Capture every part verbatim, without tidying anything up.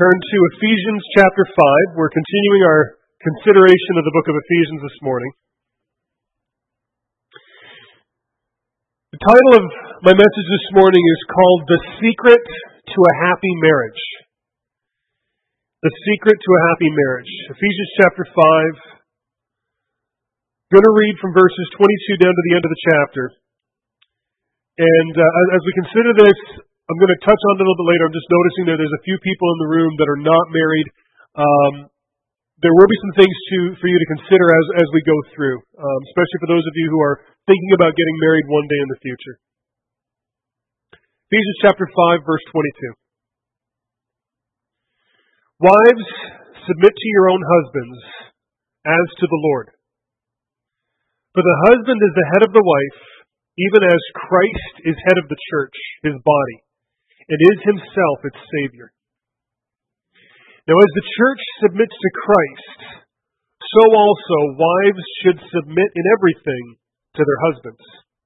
turn to Ephesians chapter five. We're continuing our consideration of the book of Ephesians this morning. The title of my message this morning is called The Secret to a Happy Marriage. The Secret to a Happy Marriage. Ephesians chapter five. I'm going to read from verses twenty-two down to the end of the chapter. And uh, as we consider this, I'm going to touch on it a little bit later. I'm just noticing that there's a few people in the room that are not married. Um, there will be some things to for you to consider as, as we go through, um, especially for those of you who are thinking about getting married one day in the future. Ephesians chapter five, verse twenty-two. Wives, submit to your own husbands as to the Lord. For the husband is the head of the wife, even as Christ is head of the church, his body, and is himself its Savior. Now as the church submits to Christ, so also wives should submit in everything to their husbands.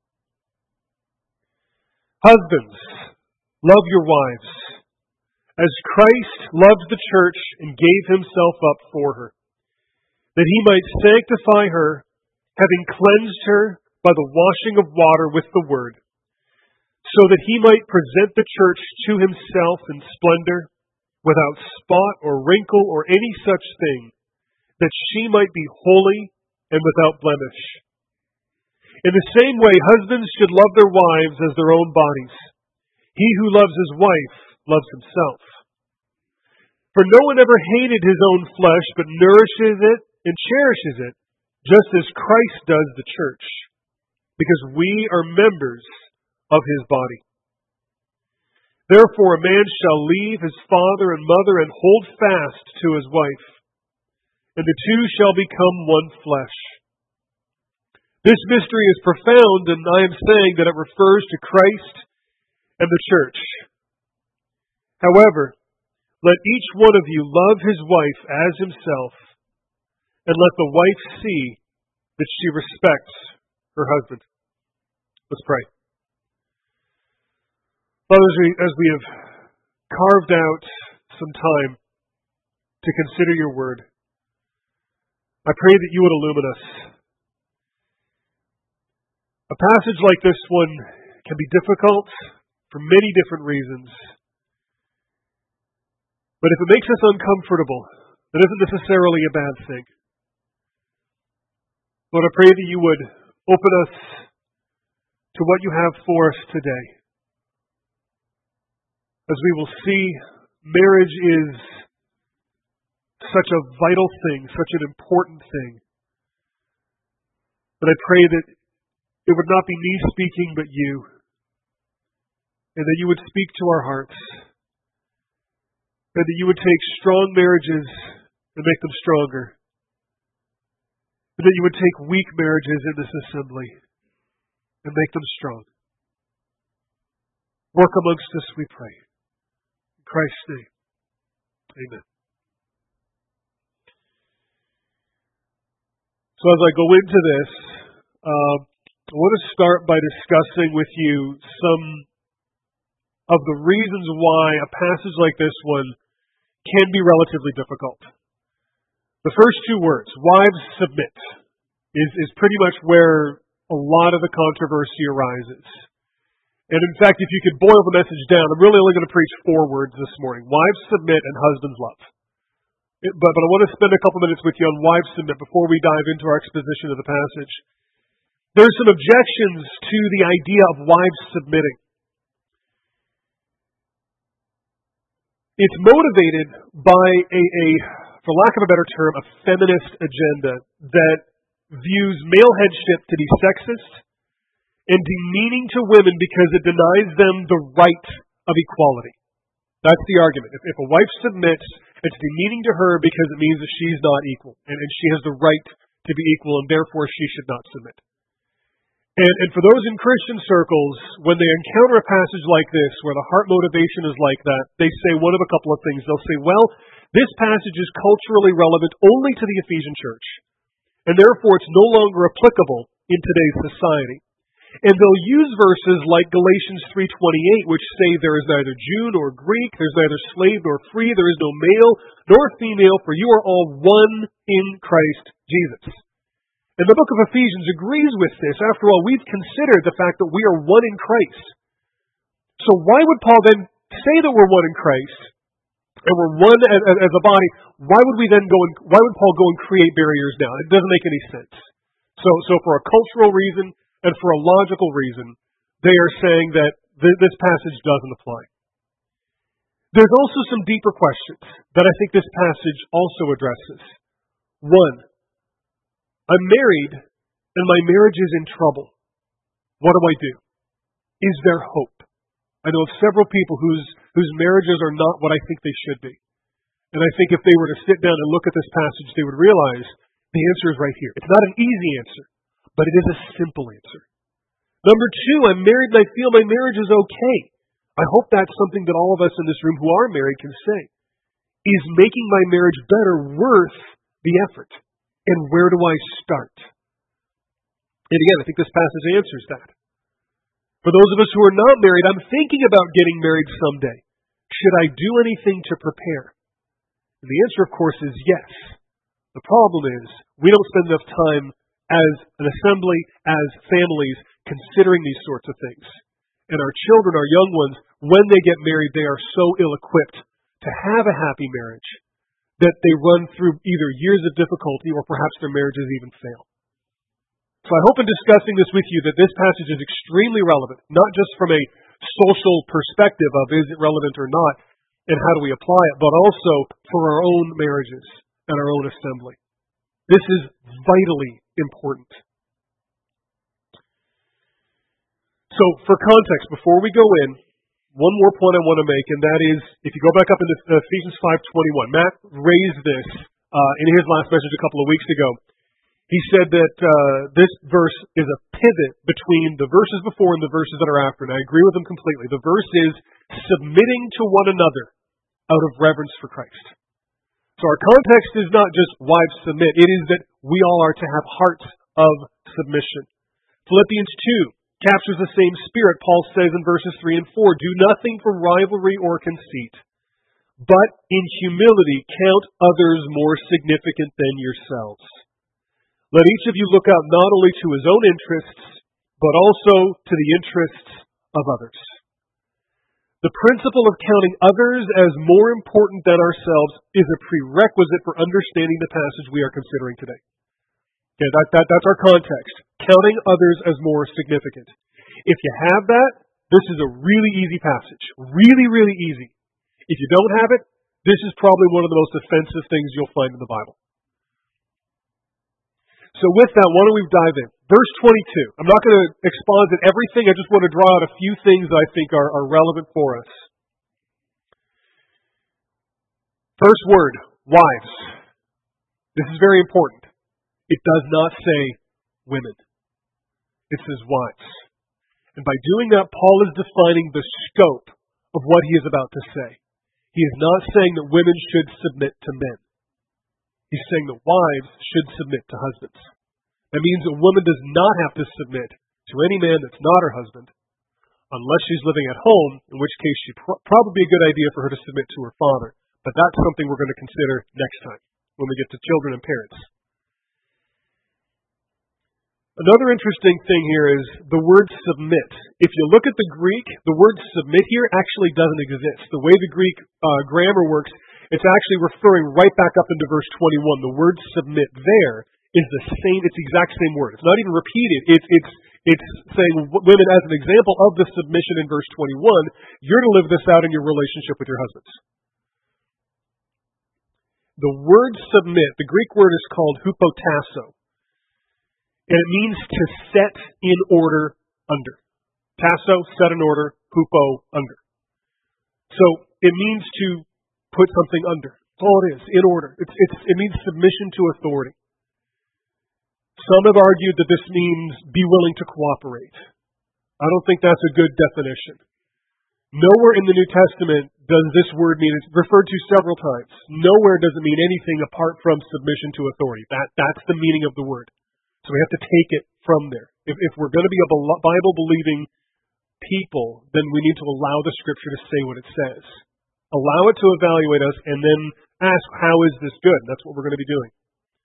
Husbands, love your wives, as Christ loved the church and gave himself up for her, that he might sanctify her, having cleansed her by the washing of water with the word, so that he might present the church to himself in splendor, without spot or wrinkle or any such thing, that she might be holy and without blemish. In the same way, husbands should love their wives as their own bodies. He who loves his wife loves himself. For no one ever hated his own flesh, but nourishes it and cherishes it, just as Christ does the church, because we are members of his body. Therefore a man shall leave his father and mother and hold fast to his wife, and the two shall become one flesh. This mystery is profound, and I am saying that it refers to Christ and the church. However, let each one of you love his wife as himself, and let the wife see that she respects her husband. Let's pray. Father, as we, as we have carved out some time to consider your word, I pray that you would illumine us. A passage like this one can be difficult for many different reasons. But if it makes us uncomfortable, that isn't necessarily a bad thing. Lord, I pray that you would open us to what you have for us today. As we will see, marriage is such a vital thing, such an important thing. But I pray that it would not be me speaking, but you. And that you would speak to our hearts. And that you would take strong marriages and make them stronger. And that you would take weak marriages in this assembly and make them strong. Work amongst us, we pray. In Christ's name, amen. So as I go into this, uh, I want to start by discussing with you some of the reasons why a passage like this one can be relatively difficult. The first two words, wives submit, is, is pretty much where a lot of the controversy arises. And in fact, if you could boil the message down, I'm really only going to preach four words this morning. Wives submit and husbands love. It, but, but I want to spend a couple minutes with you on wives submit before we dive into our exposition of the passage. There's some objections to the idea of wives submitting. It's motivated by a, a, for lack of a better term, a feminist agenda that views male headship to be sexist and demeaning to women because it denies them the right of equality. That's the argument. If, if a wife submits, it's demeaning to her because it means that she's not equal, and, and she has the right to be equal, and therefore she should not submit. And, and for those in Christian circles, when they encounter a passage like this, where the heart motivation is like that, they say one of a couple of things. They'll say, well, this passage is culturally relevant only to the Ephesian church, and therefore it's no longer applicable in today's society. And they'll use verses like Galatians three twenty-eight, which say there is neither Jew nor Greek, there's neither slave nor free, there is no male nor female, for you are all one in Christ Jesus. And the book of Ephesians agrees with this. After all, we've considered the fact that we are one in Christ. So why would Paul then say that we're one in Christ, and we're one as, as a body? Why would we then go and why would Paul go and create barriers now? It doesn't make any sense. So, so for a cultural reason and for a logical reason, they are saying that th- this passage doesn't apply. There's also some deeper questions that I think this passage also addresses. One, I'm married and my marriage is in trouble. What do I do? Is there hope? I know of several people whose whose marriages are not what I think they should be. And I think if they were to sit down and look at this passage, they would realize the answer is right here. It's not an easy answer, but it is a simple answer. Number two, I'm married and I feel my marriage is okay. I hope that's something that all of us in this room who are married can say. Is making my marriage better worth the effort? And where do I start? And again, I think this passage answers that. For those of us who are not married, I'm thinking about getting married someday. Should I do anything to prepare? And the answer, of course, is yes. The problem is we don't spend enough time as an assembly, as families, considering these sorts of things. And our children, our young ones, when they get married, they are so ill-equipped to have a happy marriage that they run through either years of difficulty or perhaps their marriages even fail. So I hope in discussing this with you that this passage is extremely relevant, not just from a social perspective of is it relevant or not, and how do we apply it, but also for our own marriages and our own assembly. This is vitally important. So for context, before we go in, one more point I want to make, and that is, if you go back up into Ephesians five twenty-one, Matt raised this uh, in his last message a couple of weeks ago. He said that uh, this verse is a pivot between the verses before and the verses that are after, and I agree with him completely. The verse is submitting to one another out of reverence for Christ. So our context is not just wives submit, it is that we all are to have hearts of submission. Philippians two captures the same spirit. Paul says in verses three and four, do nothing from rivalry or conceit, but in humility count others more significant than yourselves. Let each of you look out not only to his own interests, but also to the interests of others. The principle of counting others as more important than ourselves is a prerequisite for understanding the passage we are considering today. Okay, that, that, that's our context. Counting others as more significant. If you have that, this is a really easy passage. Really, really easy. If you don't have it, this is probably one of the most offensive things you'll find in the Bible. So with that, why don't we dive in? Verse twenty-two. I'm not going to exposit everything. I just want to draw out a few things that I think are, are relevant for us. First word, wives. This is very important. It does not say women. It says wives. And by doing that, Paul is defining the scope of what he is about to say. He is not saying that women should submit to men. He's saying that wives should submit to husbands. That means a woman does not have to submit to any man that's not her husband, unless she's living at home, in which case she'd pro- probably be a good idea for her to submit to her father. But that's something we're going to consider next time, when we get to children and parents. Another interesting thing here is the word submit. If you look at the Greek, the word submit here actually doesn't exist. The way the Greek uh, grammar works, it's actually referring right back up into verse twenty-one. The word submit there is the same, it's the exact same word. It's not even repeated. It's, it's, it's saying women as an example of the submission in verse twenty-one. You're to live this out in your relationship with your husbands. The word submit, the Greek word is called hupotasso. And it means to set in order under. Tasso, set in order, hupo, under. So it means to put something under. That's all it is, in order. It's, it's, it means submission to authority. Some have argued that this means be willing to cooperate. I don't think that's a good definition. Nowhere in the New Testament does this word mean, it's referred to several times. Nowhere does it mean anything apart from submission to authority. That, that's the meaning of the word. So we have to take it from there. If, if we're going to be a Bible-believing people, then we need to allow the Scripture to say what it says. Allow it to evaluate us, and then ask, how is this good? And that's what we're going to be doing.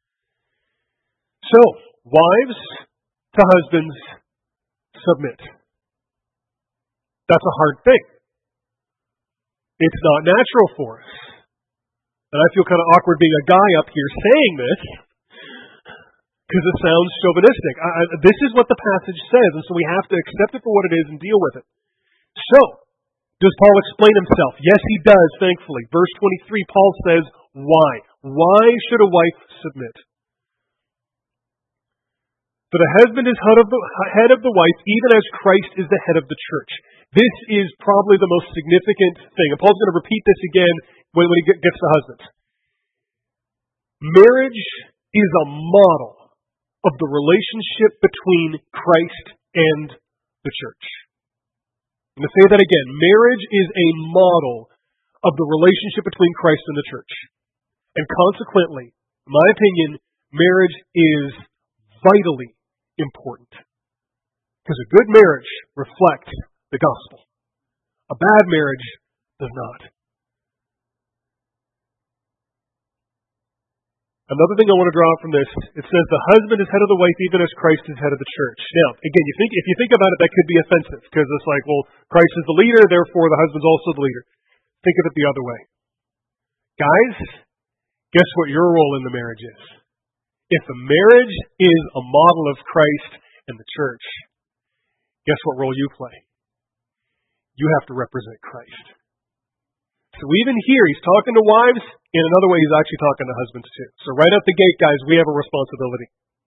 So, wives to husbands, submit. That's a hard thing. It's not natural for us. And I feel kind of awkward being a guy up here saying this, because it sounds chauvinistic. I, I, this is what the passage says, and so we have to accept it for what it is and deal with it. So, does Paul explain himself? Yes, he does, thankfully. Verse twenty-three, Paul says, why? Why should a wife submit? For the husband is head of the, head of the wife, even as Christ is the head of the church. This is probably the most significant thing. And Paul's going to repeat this again when, when he gets to husbands. Marriage is a model of the relationship between Christ and the church. I'm going to say that again. Marriage is a model of the relationship between Christ and the church. And consequently, in my opinion, marriage is vitally important. Because a good marriage reflects the gospel. A bad marriage does not. Another thing I want to draw out from this, it says the husband is head of the wife even as Christ is head of the church. Now, again, you think if you think about it, that could be offensive, because it's like, well, Christ is the leader, therefore the husband's also the leader. Think of it the other way. Guys, guess what your role in the marriage is? If the marriage is a model of Christ and the church, guess what role you play? You have to represent Christ. So even here, he's talking to wives. In another way, he's actually talking to husbands too. So right out the gate, guys, we have a responsibility.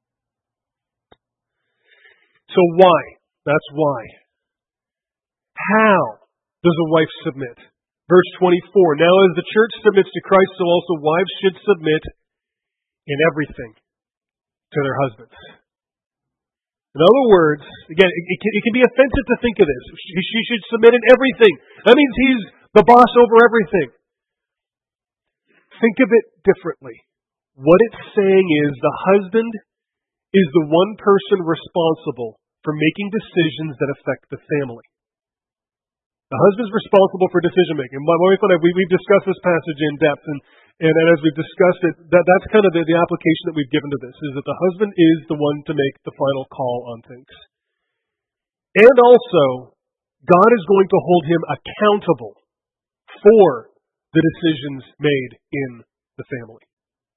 So why? That's why. How does a wife submit? Verse twenty-four, now as the church submits to Christ, so also wives should submit in everything to their husbands. In other words, again, it, it, can, it can be offensive to think of this. She, she should submit in everything. That means he's the boss over everything. Think of it differently. What it's saying is the husband is the one person responsible for making decisions that affect the family. The husband's responsible for decision making. My wife and I, we, we've discussed this passage in depth, and, and, and as we've discussed it, that, that's kind of the, the application that we've given to this, is that the husband is the one to make the final call on things. And also, God is going to hold him accountable for the decisions made in the family.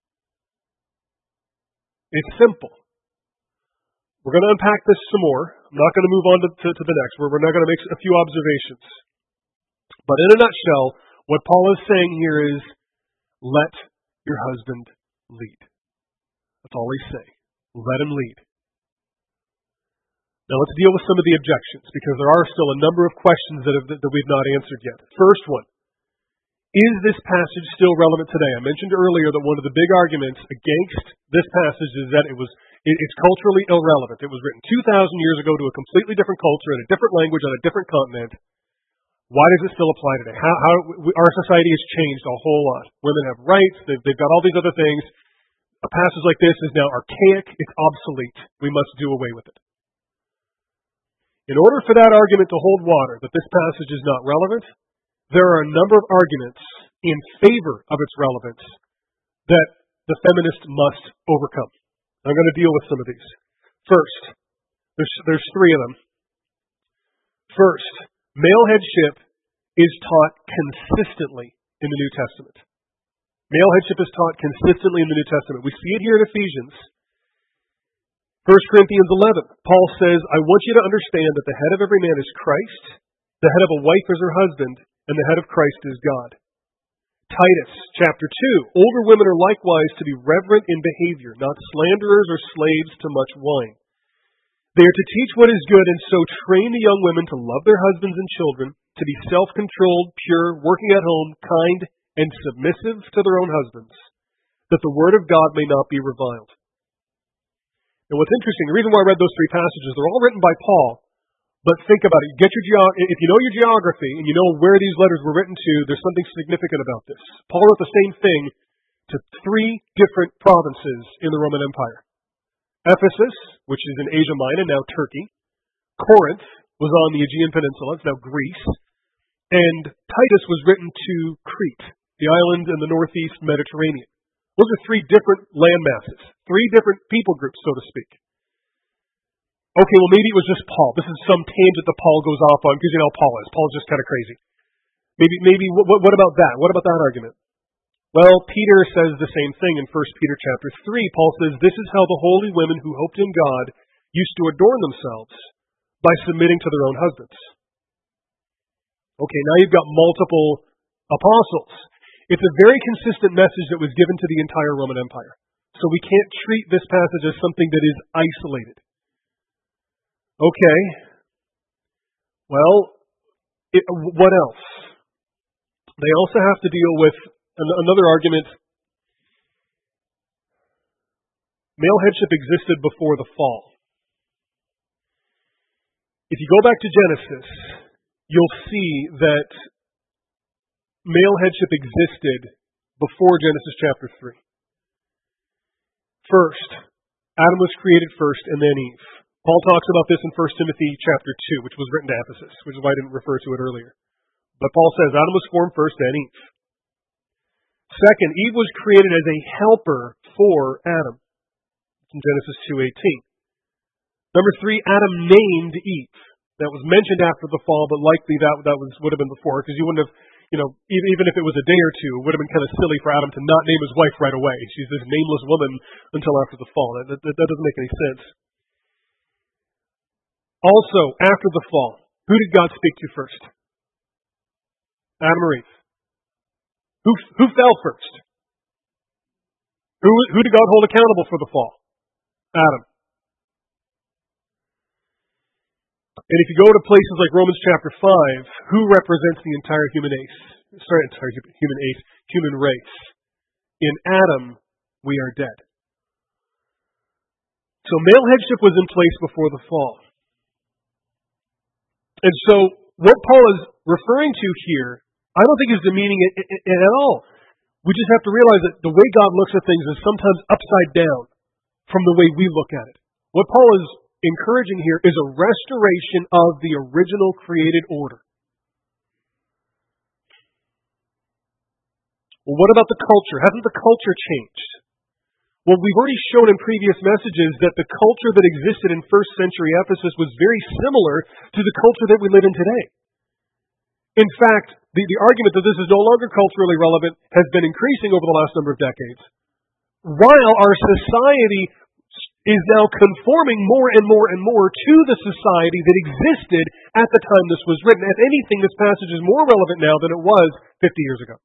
It's simple. We're going to unpack this some more. I'm not going to move on to, to, to the next. We're, we're not going to make a few observations. But in a nutshell, what Paul is saying here is, let your husband lead. That's all he's saying. Let him lead. Now let's deal with some of the objections, because there are still a number of questions that, have, that we've not answered yet. First one, is this passage still relevant today? I mentioned earlier that one of the big arguments against this passage is that it was it, it's culturally irrelevant. It was written two thousand years ago to a completely different culture, in a different language, on a different continent. Why does it still apply today? How, how our society has changed a whole lot. Women have rights. They've, they've got all these other things. A passage like this is now archaic. It's obsolete. We must do away with it. In order for that argument to hold water, that this passage is not relevant, there are a number of arguments in favor of its relevance that the feminist must overcome. I'm going to deal with some of these. First, there's, there's three of them. First, male headship is taught consistently in the New Testament. Male headship is taught consistently in the New Testament. We see it here in Ephesians. First Corinthians eleven, Paul says, I want you to understand that the head of every man is Christ, the head of a wife is her husband, and the head of Christ is God. Titus chapter two, older women are likewise to be reverent in behavior, not slanderers or slaves to much wine. They are to teach what is good, and so train the young women to love their husbands and children, to be self-controlled, pure, working at home, kind, and submissive to their own husbands, that the word of God may not be reviled. And what's interesting, the reason why I read those three passages, they're all written by Paul, but think about it. Get your geog- if you know your geography and you know where these letters were written to, there's something significant about this. Paul wrote the same thing to three different provinces in the Roman Empire. Ephesus, which is in Asia Minor, now Turkey. Corinth was on the Aegean Peninsula, it's now Greece. And Titus was written to Crete, the island in the northeast Mediterranean. Those are three different land masses, three different people groups, so to speak. Okay, well, maybe it was just Paul. This is some tangent that Paul goes off on, because you know how Paul is. Paul's just kind of crazy. Maybe, maybe. What, what about that? What about that argument? Well, Peter says the same thing in First Peter chapter three. Paul says, "This is how the holy women who hoped in God used to adorn themselves by submitting to their own husbands." Okay, now you've got multiple apostles. It's a very consistent message that was given to the entire Roman Empire. So we can't treat this passage as something that is isolated. Okay. Well, it, what else? They also have to deal with another argument. Male headship existed before the fall. If you go back to Genesis, you'll see that male headship existed before Genesis chapter three. First, Adam was created first and then Eve. Paul talks about this in First Timothy chapter two, which was written to Ephesus, which is why I didn't refer to it earlier. But Paul says Adam was formed first, then Eve. Second, Eve was created as a helper for Adam. In Genesis two eighteen. Number three, Adam named Eve. That was mentioned after the fall, but likely that that was would have been before, because you wouldn't have, you know, even, even if it was a day or two, it would have been kind of silly for Adam to not name his wife right away. She's this nameless woman until after the fall. That, that, that doesn't make any sense. Also, after the fall, who did God speak to first? Adam or Eve? Who, who fell first? Who, who did God hold accountable for the fall? Adam. And if you go to places like Romans chapter five, who represents the entire human race? Sorry, entire human race, human race. In Adam, we are dead. So male headship was in place before the fall. And so what Paul is referring to here, I don't think is demeaning it, it, it at all. We just have to realize that the way God looks at things is sometimes upside down from the way we look at it. What Paul is encouraging here is a restoration of the original created order. Well, what about the culture? Hasn't the culture changed? Well, we've already shown in previous messages that the culture that existed in first century Ephesus was very similar to the culture that we live in today. In fact, the, the argument that this is no longer culturally relevant has been increasing over the last number of decades, while our society is now conforming more and more and more to the society that existed at the time this was written. If anything, this passage is more relevant now than it was fifty years ago.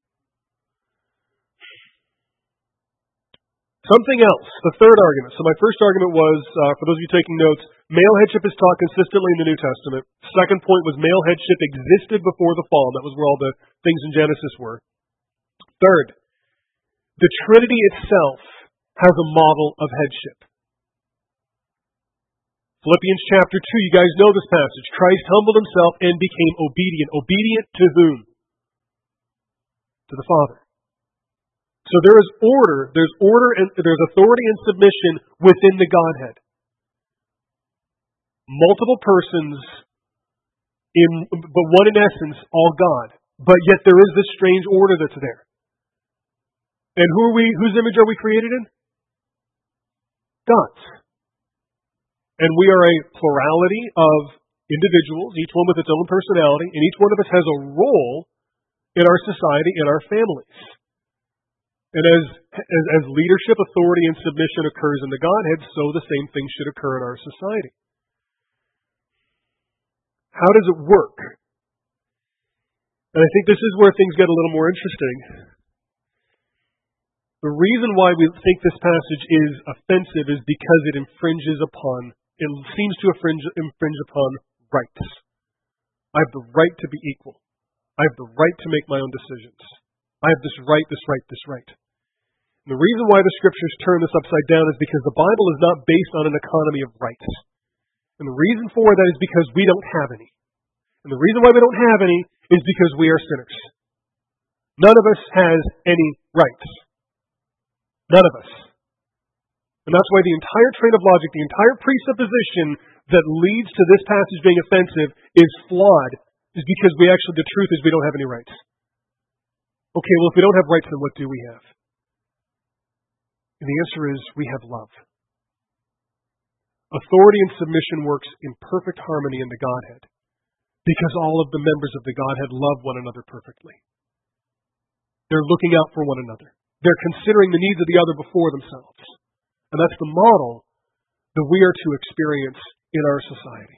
Something else, the third argument. So my first argument was, uh, for those of you taking notes, male headship is taught consistently in the New Testament. Second point was male headship existed before the fall. That was where all the things in Genesis were. Third, the Trinity itself has a model of headship. Philippians chapter two, you guys know this passage. Christ humbled himself and became obedient. Obedient to whom? To the Father. So there is order, there's order and there's authority and submission within the Godhead. Multiple persons, in but one in essence, all God. But yet there is this strange order that's there. And who are we? Whose image are we created in? God's. And we are a plurality of individuals, each one with its own personality, and each one of us has a role in our society, in our families. And as, as, as leadership, authority, and submission occurs in the Godhead, so the same thing should occur in our society. How does it work? And I think this is where things get a little more interesting. The reason why we think this passage is offensive is because it infringes upon, it seems to infringe, infringe upon rights. I have the right to be equal. I have the right to make my own decisions. I have this right, this right, this right. And the reason why the Scriptures turn this upside down is because the Bible is not based on an economy of rights. And the reason for that is because we don't have any. And the reason why we don't have any is because we are sinners. None of us has any rights. None of us. And that's why the entire train of logic, the entire presupposition that leads to this passage being offensive is flawed, is because we actually, the truth is we don't have any rights. Okay, well, if we don't have rights, then what do we have? And the answer is we have love. Authority and submission works in perfect harmony in the Godhead because all of the members of the Godhead love one another perfectly. They're looking out for one another. They're considering the needs of the other before themselves. And that's the model that we are to experience in our society.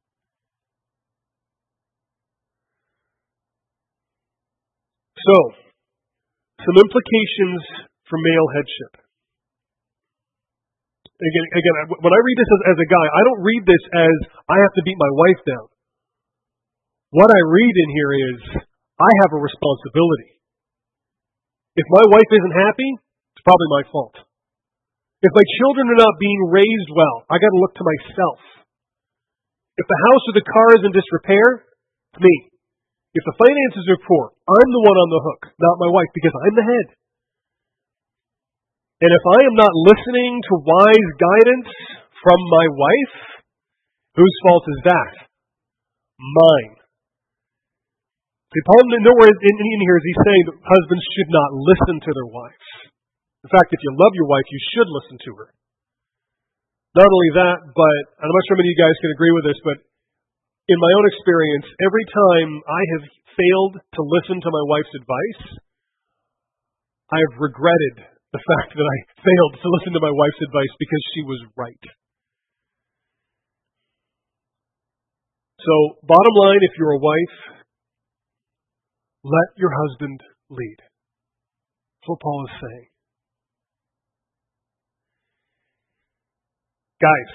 So, some implications for male headship. Again, again, when I read this as, as a guy, I don't read this as I have to beat my wife down. What I read in here is I have a responsibility. If my wife isn't happy, it's probably my fault. If my children are not being raised well, I got to look to myself. If the house or the car is in disrepair, it's me. If the finances are poor, I'm the one on the hook, not my wife, because I'm the head. And if I am not listening to wise guidance from my wife, whose fault is that? Mine. See, Paul, nowhere in, in here is he saying that husbands should not listen to their wives. In fact, if you love your wife, you should listen to her. Not only that, but I'm not sure how many of you guys can agree with this, but in my own experience, every time I have failed to listen to my wife's advice, I have regretted the fact that I failed to listen to my wife's advice because she was right. So, bottom line, if you're a wife, let your husband lead. That's what Paul is saying. Guys,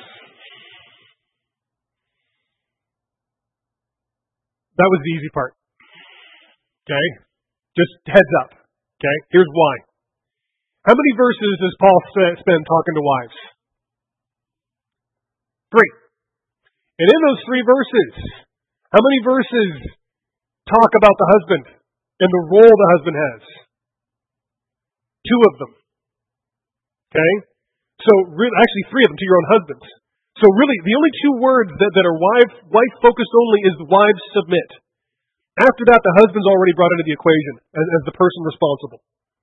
that was the easy part. Okay? Just heads up. Okay? Here's why. How many verses does Paul spend talking to wives? Three. And in those three verses, how many verses talk about the husband and the role the husband has? Two of them. Okay? So, really, actually three of them to your own husbands. So really, the only two words that, that are wife, wife-focused only is wives submit. After that, the husband's already brought into the equation as, as the person responsible.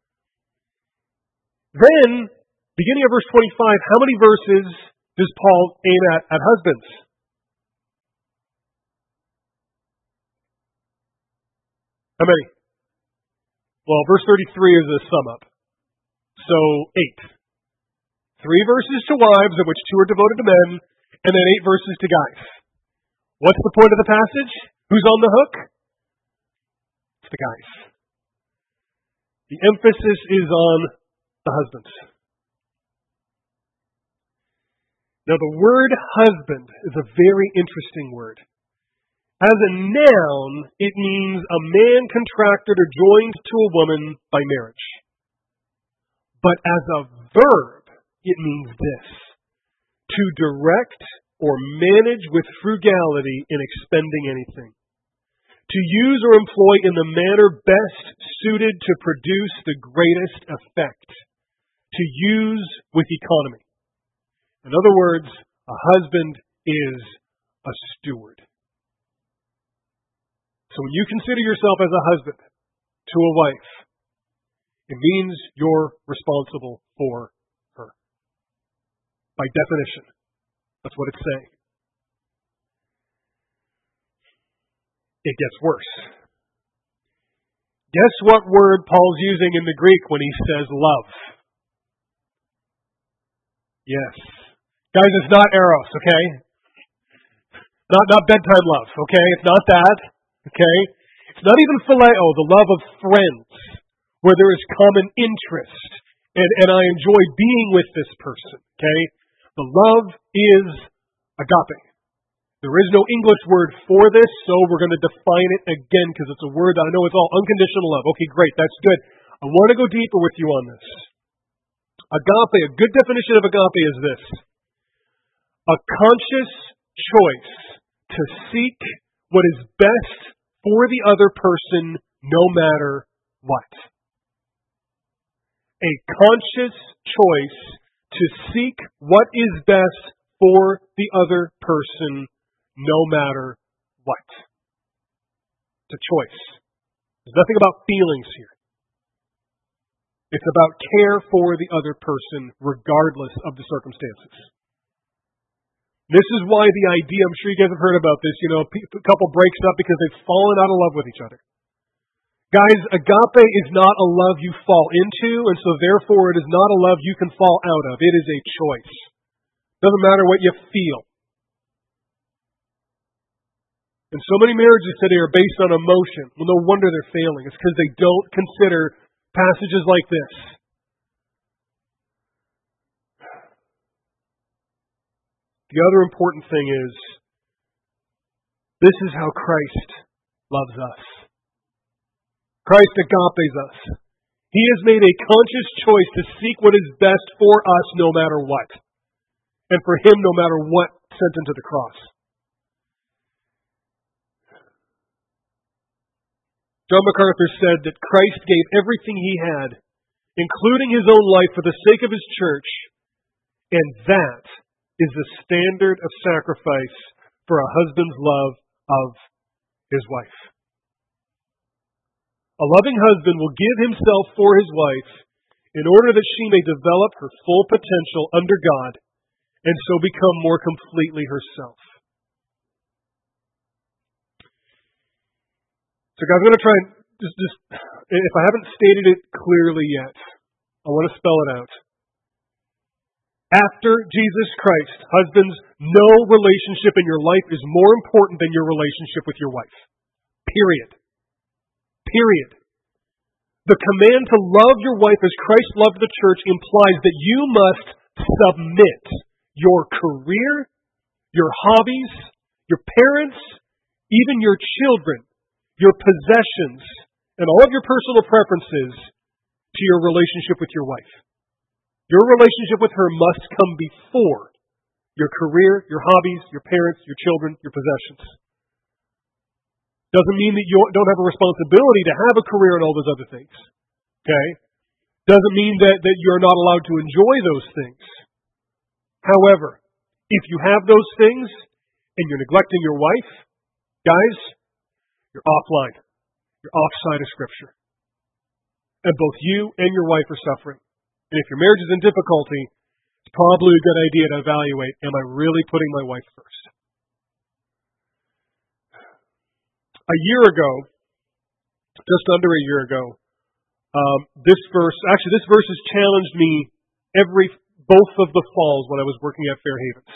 Then, beginning of verse twenty-five, how many verses does Paul aim at at husbands? How many? Well, verse thirty-three is a sum up. So, eight. Three verses to wives, of which two are devoted to men, and then eight verses to guys. What's the point of the passage? Who's on the hook? It's the guys. The emphasis is on the husbands. Now, the word husband is a very interesting word. As a noun, it means a man contracted or joined to a woman by marriage. But as a verb, it means this: to direct or manage with frugality in expending anything. To use or employ in the manner best suited to produce the greatest effect. To use with economy. In other words, a husband is a steward. So when you consider yourself as a husband to a wife, it means you're responsible for her. By definition. That's what it's saying. It gets worse. Guess what word Paul's using in the Greek when he says love? Yes. Guys, it's not eros, okay? Not not bedtime love, okay? It's not that, okay? It's not even phileo, the love of friends, where there is common interest, and, and I enjoy being with this person, okay? The love is agape. There is no English word for this, so we're going to define it again because it's a word that I know it's all unconditional love. Okay, great, that's good. I want to go deeper with you on this. Agape, a good definition of agape is this: a conscious choice to seek what is best for the other person no matter what. A conscious choice to seek what is best for the other person, no matter what. It's a choice. There's nothing about feelings here. It's about care for the other person, regardless of the circumstances. This is why the idea, I'm sure you guys have heard about this, you know, a couple breaks up because they've fallen out of love with each other. Guys, agape is not a love you fall into, and so therefore it is not a love you can fall out of. It is a choice. Doesn't matter what you feel. And so many marriages today are based on emotion. Well, no wonder they're failing. It's because they don't consider passages like this. The other important thing is, this is how Christ loves us. Christ agapes us. He has made a conscious choice to seek what is best for us no matter what. And for Him no matter what sent Him to the cross. John MacArthur said that Christ gave everything He had, including His own life, for the sake of His church, and that is the standard of sacrifice for a husband's love of his wife. A loving husband will give himself for his wife in order that she may develop her full potential under God and so become more completely herself. So guys, I'm going to try and just, just, if I haven't stated it clearly yet, I want to spell it out. After Jesus Christ, husbands, no relationship in your life is more important than your relationship with your wife. Period. Period. The command to love your wife as Christ loved the church implies that you must submit your career, your hobbies, your parents, even your children, your possessions, and all of your personal preferences to your relationship with your wife. Your relationship with her must come before your career, your hobbies, your parents, your children, your possessions. Doesn't mean that you don't have a responsibility to have a career and all those other things. Okay? Doesn't mean that, that you're not allowed to enjoy those things. However, if you have those things and you're neglecting your wife, guys, you're offline. You're offside of Scripture. And both you and your wife are suffering. And if your marriage is in difficulty, it's probably a good idea to evaluate, am I really putting my wife first? A year ago, just under a year ago, um, this verse, actually this verse has challenged me every, both of the falls when I was working at Fair Havens.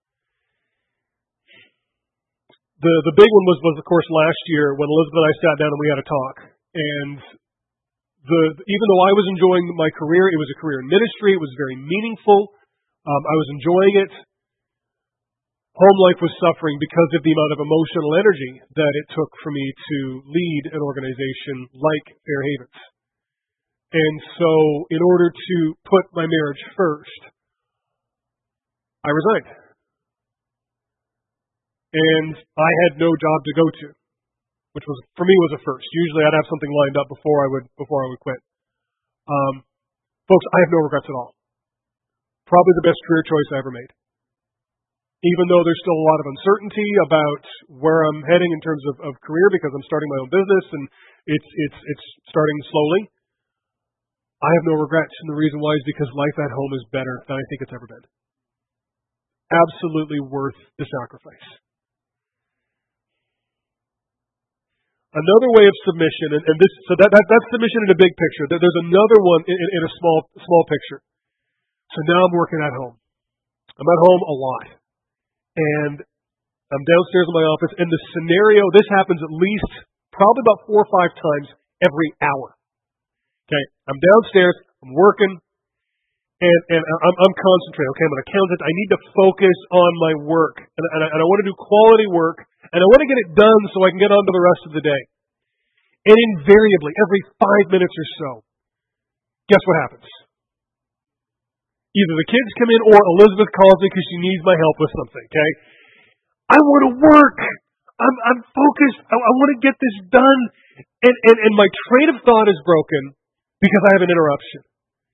The the big one was, was of course last year when Elizabeth and I sat down and we had a talk. And the even though I was enjoying my career, it was a career in ministry, it was very meaningful, um, I was enjoying it. Home life was suffering because of the amount of emotional energy that it took for me to lead an organization like Fair Havens. And so, in order to put my marriage first, I resigned. And I had no job to go to, which was, for me, was a first. Usually I'd have something lined up before I would before I would quit. Um, folks, I have no regrets at all. Probably the best career choice I ever made. Even though there's still a lot of uncertainty about where I'm heading in terms of, of career because I'm starting my own business and it's it's it's starting slowly, I have no regrets. And the reason why is because life at home is better than I think it's ever been. Absolutely worth the sacrifice. Another way of submission, and, and this so that, that that's submission in a big picture. There's another one in, in, in a small small picture. So now I'm working at home. I'm at home a lot. And I'm downstairs in my office, and the scenario, this happens at least probably about four or five times every hour. Okay, I'm downstairs, I'm working, and, and I'm, I'm concentrating. Okay, I'm an accountant. I need to focus on my work, and, and, I, and I want to do quality work, and I want to get it done so I can get on to the rest of the day. And invariably, every five minutes or so, guess what happens? Either the kids come in or Elizabeth calls me because she needs my help with something, okay? I want to work. I'm, I'm focused. I, I want to get this done. And, and, and my train of thought is broken because I have an interruption.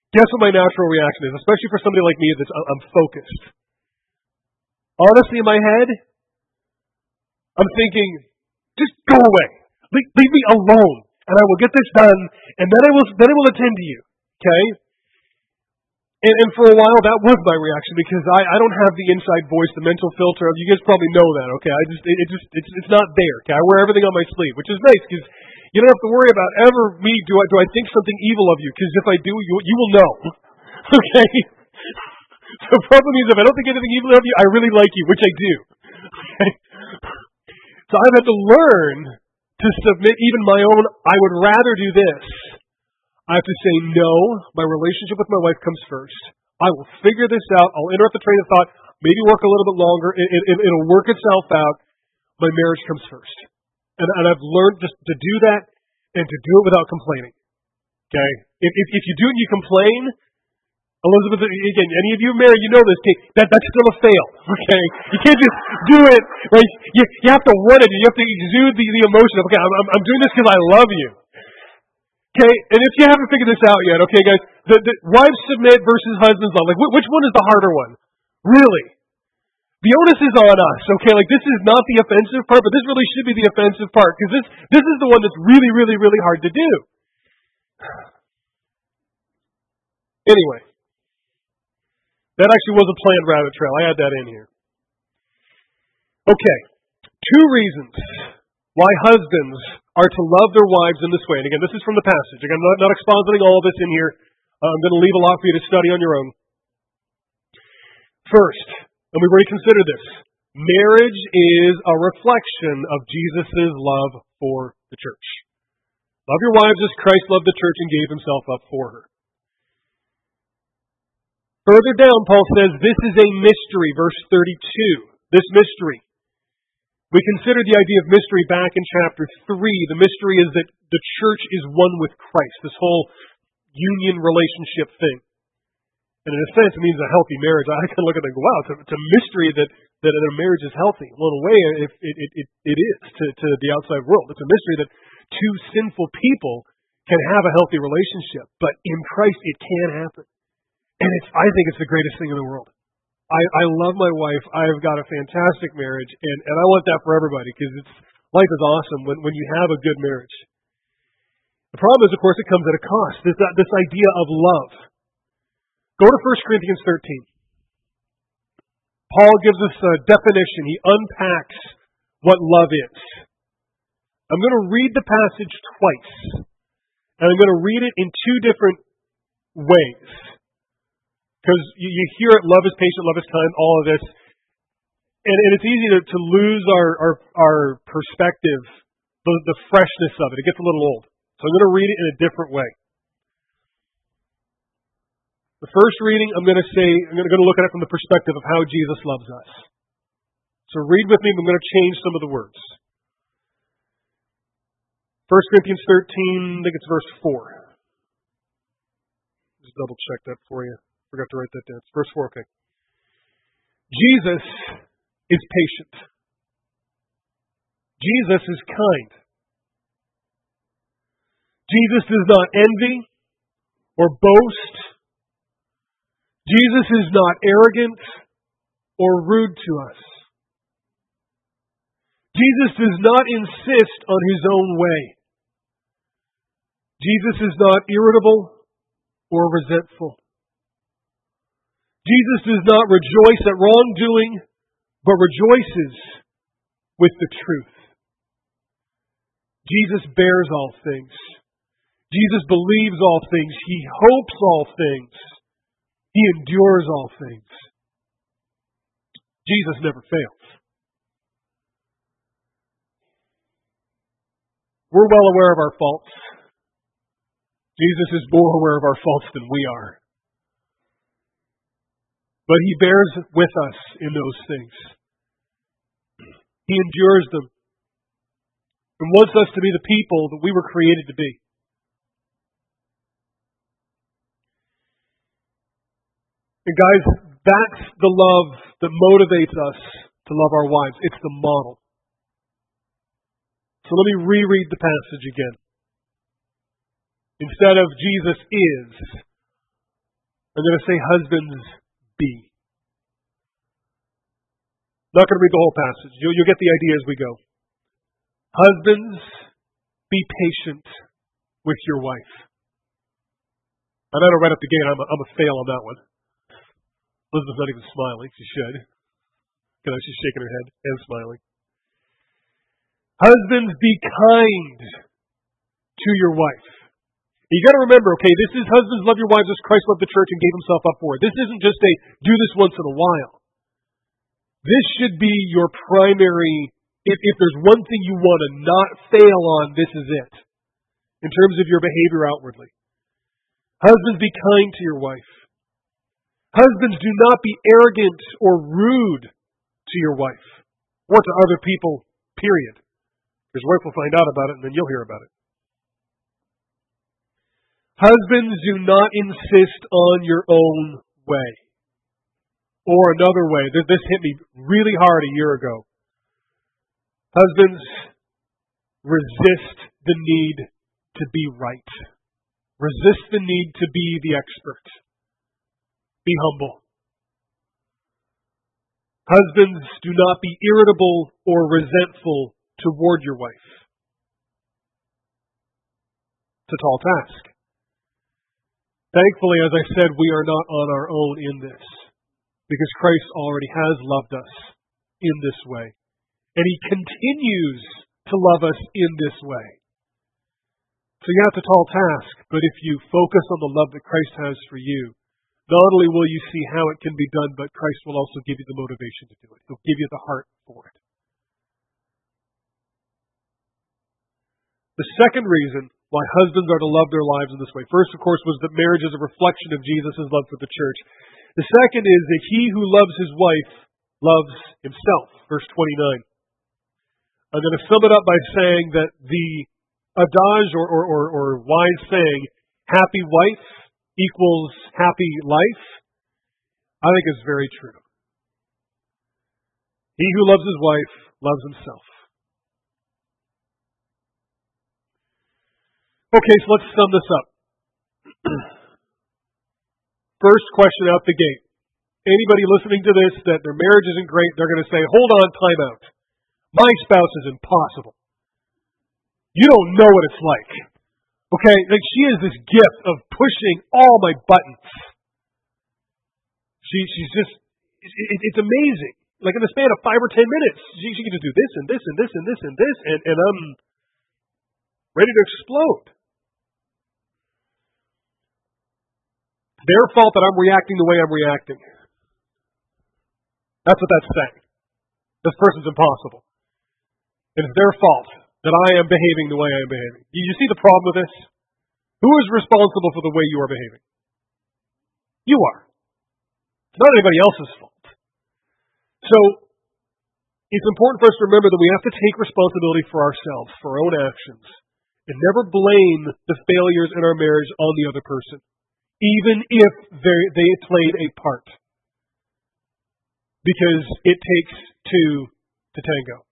Guess what my natural reaction is, especially for somebody like me that's I'm focused. Honestly, in my head, I'm thinking, just go away. Leave, leave me alone, and I will get this done, and then I will then I will attend to you. Okay? And, and for a while, that was my reaction because I, I don't have the inside voice, the mental filter. You guys probably know that. Okay? I just it, it just it's it's not there. Okay? I wear everything on my sleeve, which is nice because you don't have to worry about ever me do I do I think something evil of you, because if I do, you you will know. Okay? So the problem is, if I don't think anything evil of you, I really like you, which I do. Okay? So I've had to learn to submit even my own, I would rather do this. I have to say, no, my relationship with my wife comes first. I will figure this out. I'll interrupt the train of thought, maybe work a little bit longer. It, it, it'll work itself out. My marriage comes first. And, and I've learned just to do that and to do it without complaining. Okay? If, if, if you do it and you complain, Elizabeth, again, any of you married, you know this, okay, that, that's still a fail, okay? You can't just do it, right? You, you have to want it, you have to exude the, the emotion of, okay, I'm, I'm doing this because I love you. Okay, and if you haven't figured this out yet, okay, guys, the, the wives submit versus husbands love, like, which one is the harder one? Really? The onus is on us, okay? Like, this is not the offensive part, but this really should be the offensive part, because this, this is the one that's really, really, really hard to do. Anyway. That actually was a planned rabbit trail. I had that in here. Okay. Two reasons why husbands are to love their wives in this way. And again, this is from the passage. Again, I'm not, not expositing all of this in here. Uh, I'm going to leave a lot for you to study on your own. First, and we've already considered this, marriage is a reflection of Jesus' love for the church. Love your wives as Christ loved the church and gave himself up for her. Further down, Paul says, this is a mystery, verse thirty-two. This mystery. We considered the idea of mystery back in chapter three. The mystery is that the church is one with Christ, this whole union relationship thing. And in a sense, it means a healthy marriage. I can look at it and go, wow, it's a, it's a mystery that, that a marriage is healthy. Well, in a way, it, it, it, it is to, to the outside world. It's a mystery that two sinful people can have a healthy relationship. But in Christ, it can happen. And it's, I think it's the greatest thing in the world. I, I love my wife. I've got a fantastic marriage, and, and I want that for everybody because it's life is awesome when, when you have a good marriage. The problem is, of course, it comes at a cost. This, this idea of love. Go to First Corinthians thirteen. Paul gives us a definition. He unpacks what love is. I'm going to read the passage twice, and I'm going to read it in two different ways. Because you, you hear it, love is patient, love is kind, all of this. And, and it's easy to, to lose our, our, our perspective, the, the freshness of it. It gets a little old. So I'm going to read it in a different way. The first reading, I'm going to say, I'm going to look at it from the perspective of how Jesus loves us. So read with me, I'm going to change some of the words. First Corinthians thirteen, I think it's verse four. Just double check that for you. Forgot to write that down. It's verse four, okay. Jesus is patient. Jesus is kind. Jesus does not envy or boast. Jesus is not arrogant or rude to us. Jesus does not insist on his own way. Jesus is not irritable or resentful. Jesus does not rejoice at wrongdoing, but rejoices with the truth. Jesus bears all things. Jesus believes all things. He hopes all things. He endures all things. Jesus never fails. We're well aware of our faults. Jesus is more aware of our faults than we are. But he bears with us in those things. He endures them and wants us to be the people that we were created to be. And guys, that's the love that motivates us to love our wives. It's the model. So let me reread the passage again. Instead of Jesus is, I'm going to say, husbands, be. Not going to read the whole passage. You'll, you'll get the idea as we go. Husbands, be patient with your wife. I know right up the gate, I'm a, I'm a fail on that one. Elizabeth's not even smiling. She should. You know, she's shaking her head and smiling. Husbands, be kind to your wife. You got to remember, okay, this is husbands, love your wives as Christ loved the church and gave himself up for it. This isn't just a do this once in a while. This should be your primary, if, if there's one thing you want to not fail on, this is it. In terms of your behavior outwardly. Husbands, be kind to your wife. Husbands, do not be arrogant or rude to your wife. Or to other people, period. Your wife will find out about it and then you'll hear about it. Husbands, do not insist on your own way. Or another way, this hit me really hard a year ago. Husbands, resist the need to be right. Resist the need to be the expert. Be humble. Husbands, do not be irritable or resentful toward your wife. It's a tall task. Thankfully, as I said, we are not on our own in this, because Christ already has loved us in this way. And He continues to love us in this way. So yeah, it's a tall task, but if you focus on the love that Christ has for you, not only will you see how it can be done, but Christ will also give you the motivation to do it. He'll give you the heart for it. The second reason why husbands are to love their wives in this way. First, of course, was that marriage is a reflection of Jesus' love for the church. The second is that he who loves his wife loves himself. Verse twenty-nine. I'm going to sum it up by saying that the adage or, or, or, or wise saying, happy wife equals happy life, I think is very true. He who loves his wife loves himself. Okay, so let's sum this up. First question out the gate. Anybody listening to this that their marriage isn't great, they're going to say, hold on, time out. My spouse is impossible. You don't know what it's like. Okay, like she has this gift of pushing all my buttons. She, she's just, it, it's amazing. Like in the span of five or ten minutes, she, she can just do this and this and this and this and this, and, and I'm ready to explode. Their fault that I'm reacting the way I'm reacting. That's what that's saying. This person's impossible. And it's their fault that I am behaving the way I am behaving. You see the problem with this? Who is responsible for the way you are behaving? You are. It's not anybody else's fault. So, it's important for us to remember that we have to take responsibility for ourselves, for our own actions, and never blame the failures in our marriage on the other person, even if they, they played a part. Because it takes two to tango.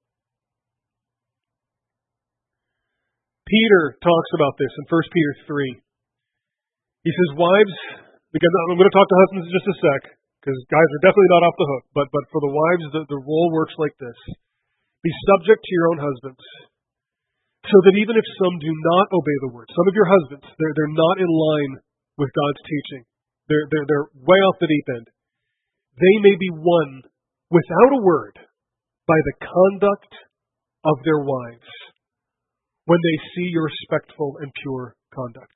Peter talks about this in First Peter three. He says, wives, because I'm going to talk to husbands in just a sec, because guys are definitely not off the hook, but, but for the wives, the, the role works like this. Be subject to your own husbands, so that even if some do not obey the word, some of your husbands, they're, they're not in line with God's teaching. They're, they're, they're way off the deep end. They may be won without a word by the conduct of their wives, when they see your respectful and pure conduct.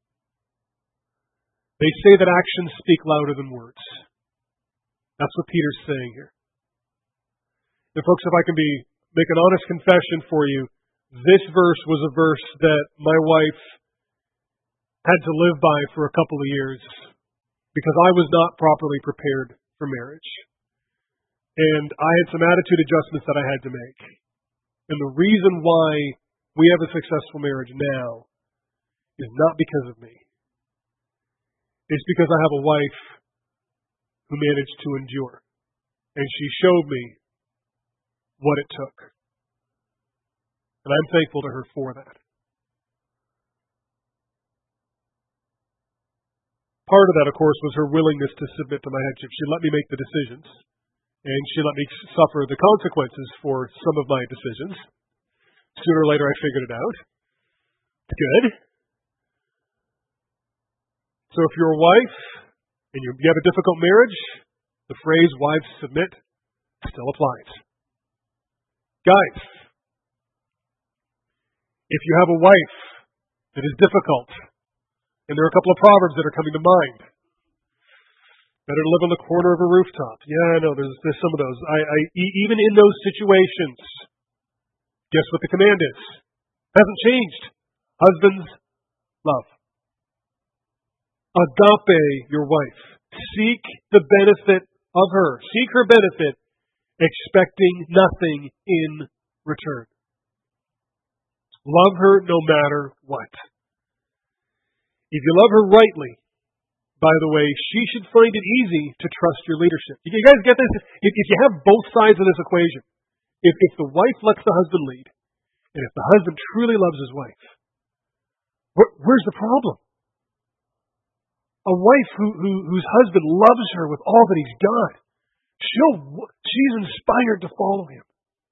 They say that actions speak louder than words. That's what Peter's saying here. And folks, if I can be make an honest confession for you, this verse was a verse that my wife had to live by for a couple of years because I was not properly prepared for marriage. And I had some attitude adjustments that I had to make. And the reason why we have a successful marriage now is not because of me. It's because I have a wife who managed to endure. And she showed me what it took. And I'm thankful to her for that. Part of that, of course, was her willingness to submit to my headship. She let me make the decisions, and she let me suffer the consequences for some of my decisions. Sooner or later, I figured it out. It's good. So if you're a wife and you have a difficult marriage, the phrase "wives submit" still applies. Guys, if you have a wife that is difficult, and there are a couple of proverbs that are coming to mind. Better to live on the corner of a rooftop. Yeah, I know, there's, there's some of those. I, I, even in those situations, guess what the command is? Hasn't changed. Husbands, love. Agape your wife. Seek the benefit of her. Seek her benefit, expecting nothing in return. Love her no matter what. If you love her rightly, by the way, she should find it easy to trust your leadership. You guys get this? If, if you have both sides of this equation, if, if the wife lets the husband lead, and if the husband truly loves his wife, where, where's the problem? A wife who, who, whose husband loves her with all that he's got, she'll, she's inspired to follow him.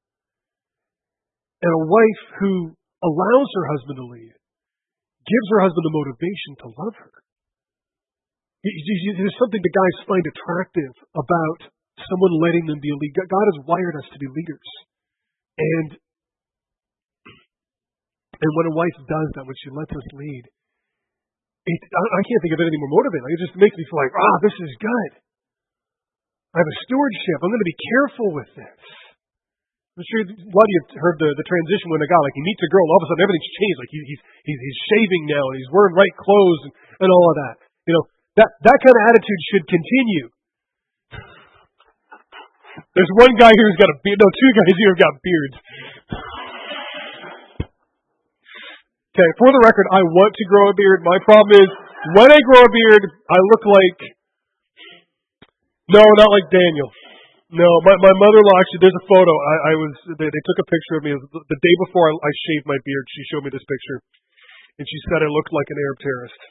And a wife who allows her husband to lead gives her husband the motivation to love her. There's something the guys find attractive about someone letting them be a leader. God has wired us to be leaders. And, and when a wife does that, when she lets us lead, it, I can't think of anything more motivating. It just makes me feel like, ah, this is good. I have a stewardship. I'm going to be careful with this. I'm sure a lot of you have heard the, the transition when a guy, like he meets a girl, and all of a sudden everything's changed. Like he, he's, he's, he's shaving now, and he's wearing right clothes, and, and all of that. You know, that, that kind of attitude should continue. There's one guy here who's got a beard. No, two guys here who've got beards. Okay, for the record, I want to grow a beard. My problem is, when I grow a beard, I look like... No, not like Daniel. No, my my mother-in-law, actually, there's a photo. I, I was they, they took a picture of me. The, the day before I, I shaved my beard, she showed me this picture. And she said I looked like an Arab terrorist.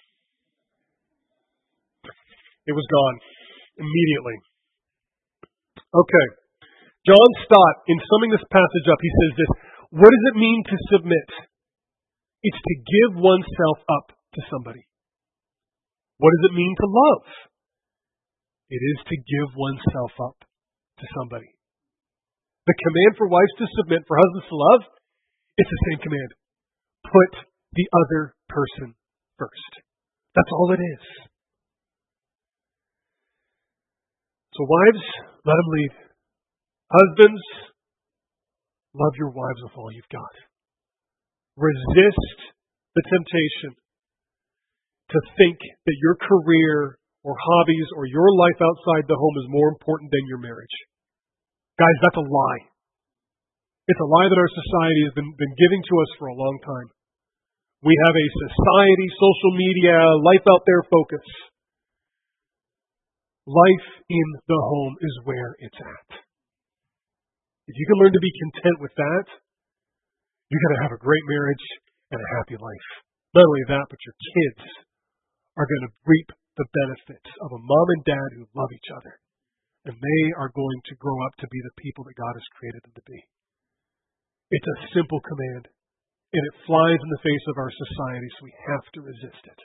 It was gone. Immediately. Okay. John Stott, in summing this passage up, he says this: what does it mean to submit? It's to give oneself up to somebody. What does it mean to love? It is to give oneself up to somebody. The command for wives to submit, for husbands to love, it's the same command. Put the other person first. That's all it is. So wives, let them lead. Husbands, love your wives with all you've got. Resist the temptation to think that your career or hobbies or your life outside the home is more important than your marriage. Guys, that's a lie. It's a lie that our society has been, been giving to us for a long time. We have a society, social media, life out there focus. Life in the home is where it's at. If you can learn to be content with that, you're going to have a great marriage and a happy life. Not only that, but your kids are going to reap the benefits of a mom and dad who love each other. And they are going to grow up to be the people that God has created them to be. It's a simple command, and it flies in the face of our society, so we have to resist it.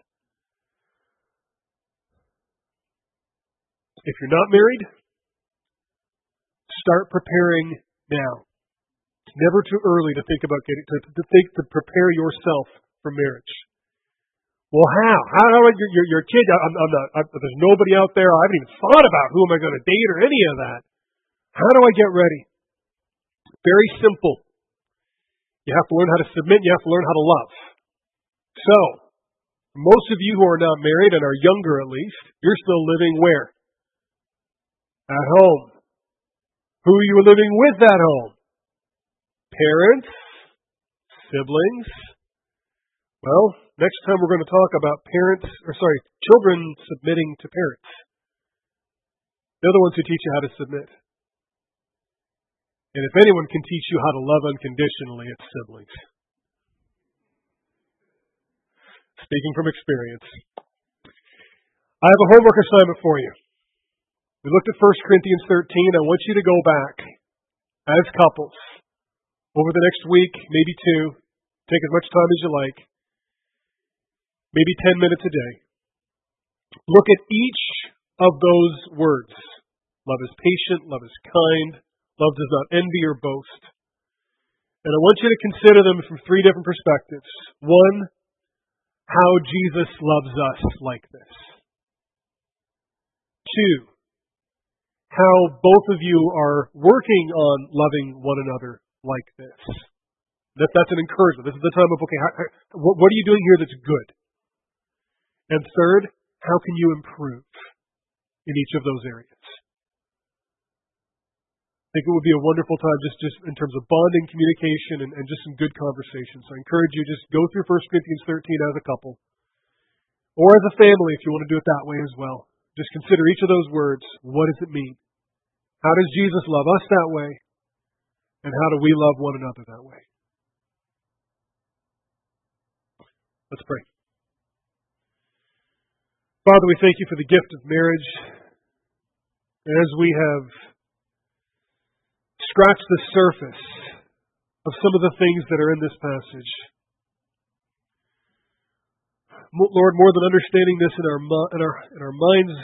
If you're not married, start preparing now. It's never too early to think about getting to, to think to prepare yourself for marriage. Well, how? How do I, your, your kid, I'm, I'm not, I'm, there's nobody out there, I haven't even thought about who am I going to date or any of that. How do I get ready? Very simple. You have to learn how to submit, you have to learn how to love. So, most of you who are not married and are younger at least, you're still living where? At home. Who are you living with at home? Parents? Siblings? Well, next time we're going to talk about parents, or sorry, children submitting to parents. They're the ones who teach you how to submit. And if anyone can teach you how to love unconditionally, it's siblings. Speaking from experience. I have a homework assignment for you. We looked at First Corinthians thirteen. I want you to go back as couples over the next week, maybe two. Take as much time as you like. Maybe ten minutes a day. Look at each of those words. Love is patient, love is kind, love does not envy or boast. And I want you to consider them from three different perspectives. One, how Jesus loves us like this. Two, how both of you are working on loving one another like this. That, that's an encouragement. This is the time of, okay, how, how, what, what are you doing here that's good? And third, how can you improve in each of those areas? I think it would be a wonderful time just, just in terms of bonding, communication, and, and just some good conversations. So I encourage you, just go through First Corinthians thirteen as a couple. Or as a family, if you want to do it that way as well. Just consider each of those words. What does it mean? How does Jesus love us that way? And how do we love one another that way? Let's pray. Father, we thank you for the gift of marriage. And as we have scratched the surface of some of the things that are in this passage, Lord, more than understanding this in our in our in our minds,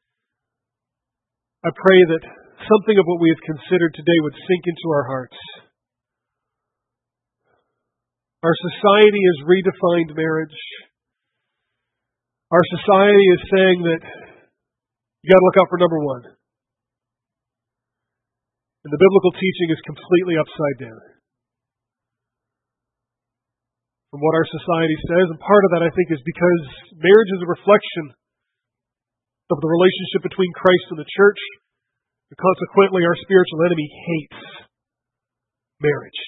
I pray that something of what we have considered today would sink into our hearts. Our society has redefined marriage. Our society is saying that you got to look out for number one. And the biblical teaching is completely upside down from what our society says. And part of that, I think, is because marriage is a reflection of the relationship between Christ and the church. And consequently, our spiritual enemy hates marriage.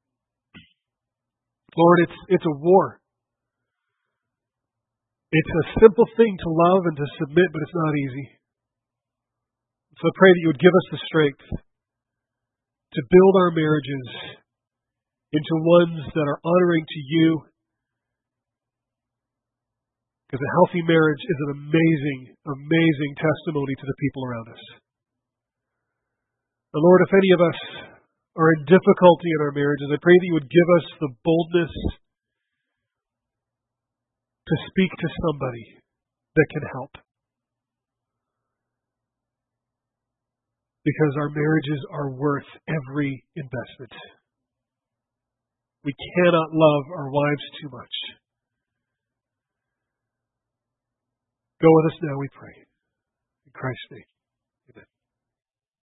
Lord, it's it's a war. It's a simple thing to love and to submit, but it's not easy. So I pray that you would give us the strength to build our marriages into ones that are honoring to you. Because a healthy marriage is an amazing, amazing testimony to the people around us. And Lord, if any of us are in difficulty in our marriages, I pray that you would give us the boldness to speak to somebody that can help. Because our marriages are worth every investment. We cannot love our wives too much. Go with us now, we pray. In Christ's name.